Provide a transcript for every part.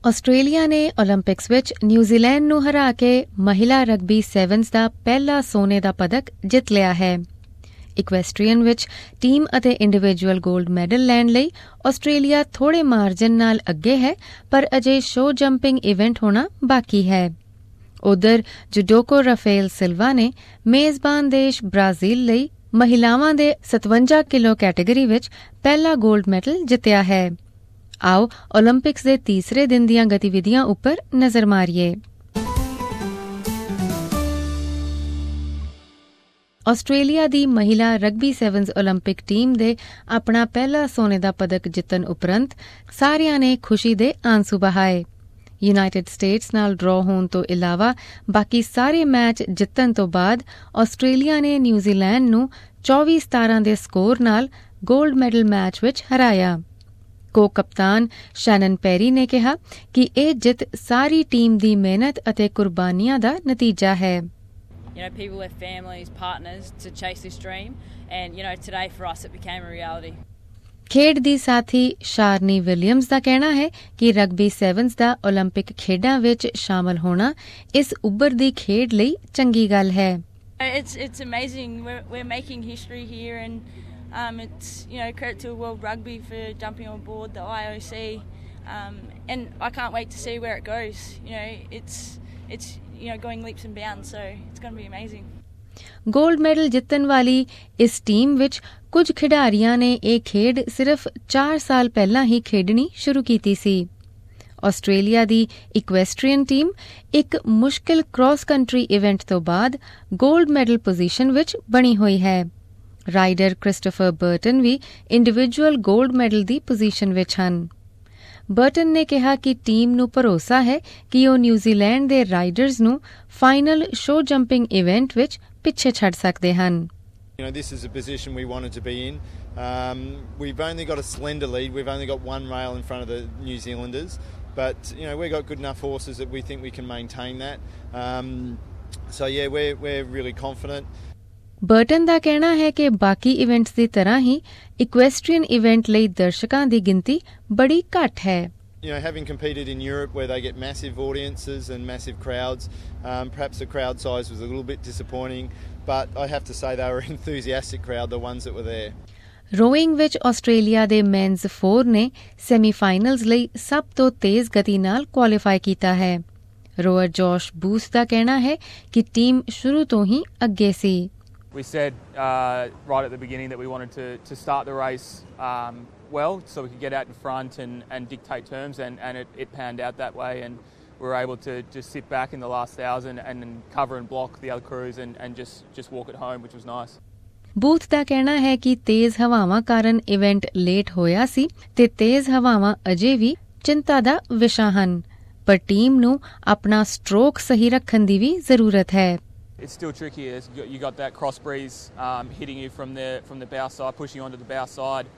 Australia ਨੇ Olympics ਵਿੱਚ New Zealand ਨੂੰ ਹਰਾ ਕੇ ਮਹਿਲਾ ਰਗਬੀ ਸੈਵਨਜ਼ ਦਾ ਪਹਿਲਾ ਸੋਨੇ ਦਾ ਪਦਕ ਜਿੱਤ ਲਿਆ ਹੈ। ਇਕੁਐਸਟਰੀਅਨ ਵਿੱਚ ਟੀਮ ਅਤੇ ਇੰਡੀਵਿਜੂਅਲ 골ਡ ਮੈਡਲ ਲੈਣ ਲਈ ਆਸਟ੍ਰੇਲੀਆ ਥੋੜੇ ਮਾਰਜਨ ਨਾਲ ਅੱਗੇ ਹੈ, ਪਰ ਅਜੇ ਸ਼ੋ ਜੰਪਿੰਗ ਇਵੈਂਟ ਹੋਣਾ ਬਾਕੀ ਹੈ। ਉਧਰ ਜੂਡੋਕੋ ਰਾਫੇਲ ਸਿਲਵਾ ਨੇ ਮੇਜ਼ਬਾਨ ਦੇਸ਼ ਬ੍ਰਾਜ਼ੀਲ ਲਈ ਮਹਿਲਾਵਾਂ ਦੇ 57 ਕਿਲੋ ਕੈਟੇਗਰੀ ਵਿੱਚ ਪਹਿਲਾ 골ਡ ਮੈਡਲ ਜਿੱਤਿਆ ਹੈ। ਆਓ ਓਲੰਪਿਕਸ ਦੇ ਤੀਸਰੇ ਦਿਨ ਦੀਆਂ ਗਤੀਵਿਧੀਆਂ ਉੱਪਰ ਨਜ਼ਰ ਮਾਰੀਏ। ਆਸਟ੍ਰੇਲੀਆ ਦੀ ਮਹਿਲਾ ਰਗਬੀ ਸੈਵਨਜ਼ ਓਲੰਪਿਕ ਟੀਮ ਦੇ ਆਪਣਾ ਪਹਿਲਾ ਸੋਨੇ ਦਾ ਪਦਕ ਜਿੱਤਣ ਉਪਰੰਤ ਸਾਰਿਆਂ ਨੇ ਖੁਸ਼ੀ ਦੇ ਆਂਸੂ ਬਹਾਏ। ਯੂਨਾਈਟਿਡ ਸਟੇਟਸ ਨਾਲ ਡਰਾਅ ਹੋਣ ਤੋਂ ਇਲਾਵਾ ਬਾਕੀ ਸਾਰੇ ਮੈਚ ਜਿੱਤਣ ਤੋਂ ਬਾਅਦ ਆਸਟ੍ਰੇਲੀਆ ਨੇ ਨਿਊਜ਼ੀਲੈਂਡ ਨੂੰ 24-17 ਦੇ ਸਕੋਰ ਨਾਲ 골ਡ ਮੈਡਲ ਮੈਚ ਵਿੱਚ ਹਰਾਇਆ। ਕੋ-ਕਪਤਾਨ ਸ਼ੈਨਨ ਪੈਰੀ ਨੇ ਕਿਹਾ ਕਿ ਇਹ ਜਿੱਤ ਸਾਰੀ ਟੀਮ ਦੀ ਮਿਹਨਤ ਅਤੇ ਕੁਰਬਾਨੀਆਂ ਦਾ ਨਤੀਜਾ ਹੈ। You know, people left families, partners to chase this dream, and you know, today for us it became a reality. ਖੇਡ ਦੀ ਸਾਥੀ ਸ਼ਾਰਨੀ ਵਿਲੀਅਮਸ ਦਾ ਕਹਿਣਾ ਹੈ ਕਿ ਰਗਬੀ ਸੈਵਨਜ਼ ਦਾ ਓਲੰਪਿਕ ਖੇਡਾਂ ਵਿੱਚ ਸ਼ਾਮਲ ਹੋਣਾ ਇਸ ਉੱਭਰਦੀ ਖੇਡ ਲਈ ਚੰਗੀ ਗੱਲ ਹੈ। It's amazing. We're making history here, and it's credit to World Rugby for jumping on board the IOC, and I can't wait to see where it goes. It's going leaps and bounds, so it's going to be amazing. 골ਡ medal ਜਿੱਤਣ ਵਾਲੀ ਇਸ team ਵਿੱਚ ਕੁਝ ਖਿਡਾਰੀਆਂ ਨੇ ਇਹ ਖੇਡ ਸਿਰਫ 4 ਸਾਲ ਪਹਿਲਾਂ ਹੀ ਖੇਡਣੀ ਸ਼ੁਰੂ ਕੀਤੀ ਸੀ। ਆਸਟ੍ਰੇਲੀਆ ਦੀ ਇਕੁਐਸਟਰੀਅਨ ਟੀਮ ਇੱਕ ਮੁਸ਼ਕਿਲ ਕ੍ਰਾਸ ਕੰਟਰੀ ਇਵੈਂਟ ਤੋਂ ਬਾਅਦ 골ਡ ਮੈਡਲ ਪੋਜੀਸ਼ਨ ਵਿੱਚ ਬਣੀ ਹੋਈ ਹੈ। ਰਾਈਡਰ ਕ੍ਰਿਸਟੋਫਰ ਬਰਟਨ ਵੀ ਇੰਡੀਵਿਜੂਅਲ 골ਡ ਮੈਡਲ ਦੀ ਪੋਜੀਸ਼ਨ ਵਿੱਚ ਹਨ। ਬਰਟਨ ਨੇ ਕਿਹਾ ਕਿ ਟੀਮ ਨੂੰ ਭਰੋਸਾ ਹੈ ਕਿ ਉਹ ਨਿਊਜ਼ੀਲੈਂਡ ਦੇ ਰਾਈਡਰਜ਼ ਨੂੰ ਫਾਈਨਲ ਸ਼ੋ ਜੰਪਿੰਗ ਇਵੈਂਟ ਵਿੱਚ ਪਿੱਛੇ ਛੱਡ ਸਕਦੇ ਹਨ। This is a position we wanted to be in. We've only got a slender lead. We've only got one rail in front of the New Zealanders. But, we've got good enough horses that we think we can maintain that. So, yeah, we're really confident. Burton ਦਾ ਕਹਿਣਾ ਹੈ ਕਿ ਬਾਕੀ events ਦੀ ਤਰ੍ਹਾਂ ਹੀ ਇਕੁਐਸਟਰੀਅਨ event ਲਈ ਦਰਸ਼ਕਾਂ ਦੀ ਗਿਣਤੀ ਬੜੀ ਘੱਟ ਹੈ। Having competed in Europe where they get massive audiences and massive crowds, perhaps the crowd size was a little bit disappointing, but I have to say they were an enthusiastic crowd, the ones that were there. Rowing ਵਿੱਚ Australia ਦੇ men's 4 ਨੇ ਸੈਮੀਫਾਈਨਲਜ਼ ਲਈ ਸਭ ਤੋਂ ਤੇਜ਼ ਗਤੀ ਨਾਲ qualify ਕੀਤਾ ਹੈ। ਰੋਅਰ ਜੋਸ਼ ਬੂਥ ਦਾ ਕਹਿਣਾ ਹੈ ਕਿ ਟੀਮ ਸ਼ੁਰੂ ਤੋਂ ਹੀ ਅੱਗੇ ਸੀ। We said right at the beginning that we wanted to start the race well, so we could get out in front and dictate terms, and it panned out that way, and we were able to just sit back in the last 1,000 and cover and block the other crews and just walk it home, which was nice. Booth ਦਾ ਕਹਿਣਾ ਹੈ ਕਿ ਤੇਜ਼ ਹਵਾਵਾਂ ਕਾਰਨ event late ਹੋਇਆ ਸੀ ਤੇ ਤੇਜ਼ ਹਵਾਵਾਂ ਅਜੇ ਵੀ ਚਿੰਤਾ ਦਾ ਵਿਸ਼ਾ ਹਨ, ਪਰ ਟੀਮ ਨੂੰ ਆਪਣਾ ਸਟ੍ਰੋਕ ਸਹੀ ਰੱਖਣ ਦੀ ਵੀ ਜ਼ਰੂਰਤ ਹੈ। It's still tricky. You got that cross breeze hitting you from the bow side, pushing onto the bow side.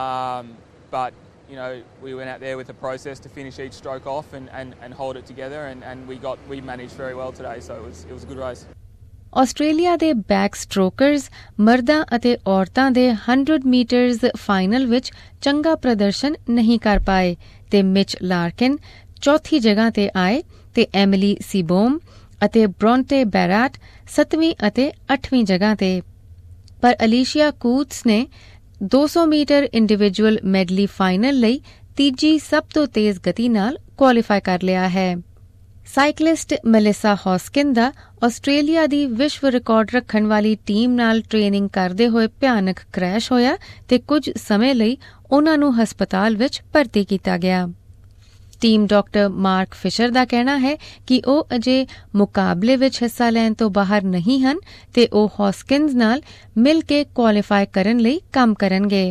But we went out there with a process to finish each stroke off and hold it together, and we managed very well today. So it was a good race. Australia ਦੇ backstrokers ਮਰਦਾਂ ਅਤੇ ਔਰਤਾਂ ਦੇ 100 ਮੀਟਰਜ਼ final ਵਿੱਚ ਚੰਗਾ ਪ੍ਰਦਰਸ਼ਨ ਨਹੀਂ ਕਰ ਪਾਏ ਤੇ ਮਿਚ ਲਾਰਕਿਨ ਚੌਥੀ ਜਗ੍ਹਾ ਤੇ ਆਏ ਤੇ ਐਮਿਲੀ ਸੀਬੋਮ ਅਤੇ ਬ੍ਰੌਂਟੇ ਬੈਰਾਟ 7ਵੀਂ ਅਤੇ 8ਵੀਂ ਜਗ੍ਹਾ ਤੇ। ਪਰ ਅਲੀਸ਼ੀਆ ਕੂਟਸ ਨੇ 200 ਮੀਟਰ ਇੰਡੀਵਿਜੂਅਲ ਮੈਡਲੀ ਫਾਈਨਲ ਲਈ ਤੀਜੀ ਸਭ ਤੋਂ ਤੇਜ਼ ਗਤੀ ਨਾਲ ਕੁਆਲੀਫਾਈ ਕਰ ਲਿਆ ਹੈ। ਸਾਈਕਲਿਸਟ ਮੈਲਿਸਾ ਹੌਸਕਿਨ ਦਾ ਆਸਟ੍ਰੇਲੀਆ ਦੀ ਵਿਸ਼ਵ ਰਿਕਾਰਡ ਰੱਖਣ ਵਾਲੀ ਟੀਮ ਨਾਲ ਟ੍ਰੇਨਿੰਗ ਕਰਦੇ ਹੋਏ ਭਿਆਨਕ ਕ੍ਰੈਸ਼ ਹੋਇਆ ਤੇ ਕੁਝ ਸਮੇਂ ਲਈ ਉਨ੍ਹਾਂ ਨੂੰ ਹਸਪਤਾਲ ਵਿੱਚ ਭਰਤੀ ਕੀਤਾ ਗਿਆ। ਟੀਮ ਡਾਕਟਰ ਮਾਰਕ ਫਿਸ਼ਰ ਦਾ ਕਹਿਣਾ ਹੈ ਕਿ ਉਹ ਅਜੇ ਮੁਕਾਬਲੇ ਵਿੱਚ ਹਿੱਸਾ ਲੈਣ ਤੋਂ ਬਾਹਰ ਨਹੀਂ ਹਨ ਤੇ ਉਹ ਹੌਸਕਿਨਜ਼ ਨਾਲ ਮਿਲ ਕੇ ਕੁਆਲੀਫਾਈ ਕਰਨ ਲਈ ਕੰਮ ਕਰਨਗੇ।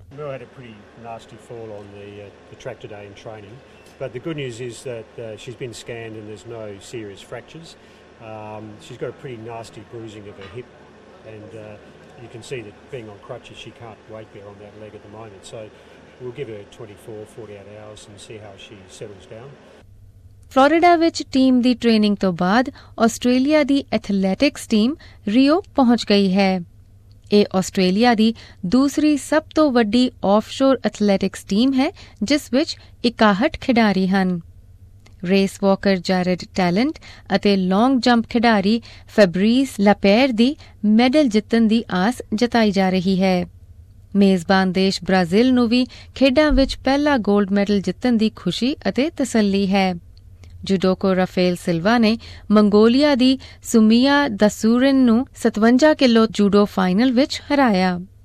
But the good news is that she's been scanned and there's no serious fractures. She's got a pretty nasty bruising of her hip, and you can see that being on crutches she can't weight bear on that leg at the moment. So we'll give her 24-48 hours and see how she settles down. Florida ਵਿੱਚ team ਦੀ training ਤੋਂ ਬਾਅਦ Australia ਦੀ athletics team Rio ਪਹੁੰਚ ਗਈ ਹੈ। ਇਹ Australia ਦੀ ਦੂਸਰੀ ਸਭ ਤੋਂ ਵੱਡੀ ਆਫਸ਼ੋਰ ਐਥਲੈਟਿਕਸ ਟੀਮ ਹੈ, ਜਿਸ ਵਿੱਚ 61 ਖਿਡਾਰੀ ਹਨ। ਰੇਸ ਵਾਕਰ ਜੈਰਡ ਟੈਲੈਂਟ ਅਤੇ ਲੌਂਗ ਜੰਪ ਖਿਡਾਰੀ ਫੈਬਰੀਸ ਲਾਪੇਰ ਦੀ ਮੈਡਲ ਜਿੱਤਣ ਦੀ ਆਸ ਜਤਾਈ ਜਾ ਰਹੀ ਹੈ। ਮੇਜ਼ਬਾਨ ਦੇਸ਼ ਬ੍ਰਾਜ਼ੀਲ ਨੂੰ ਵੀ ਖੇਡਾਂ ਵਿੱਚ ਪਹਿਲਾ ਗੋਲਡ ਮੈਡਲ ਜਿੱਤਣ ਦੀ ਖੁਸ਼ੀ ਅਤੇ ਤਸੱਲੀ ਹੈ। ਜੂਡੋਕੋ ਰਾਫੇਲ ਸਿਲਵਾ ਨੇ ਮੰਗੋਲੀਆ ਦੀ ਸੁਮੀਆ ਦਸੂਰਿਨ ਨੂੰ 57 ਕਿਲੋ ਜੂਡੋ ਫਾਈਨਲ ਵਿੱਚ ਹਰਾਇਆ।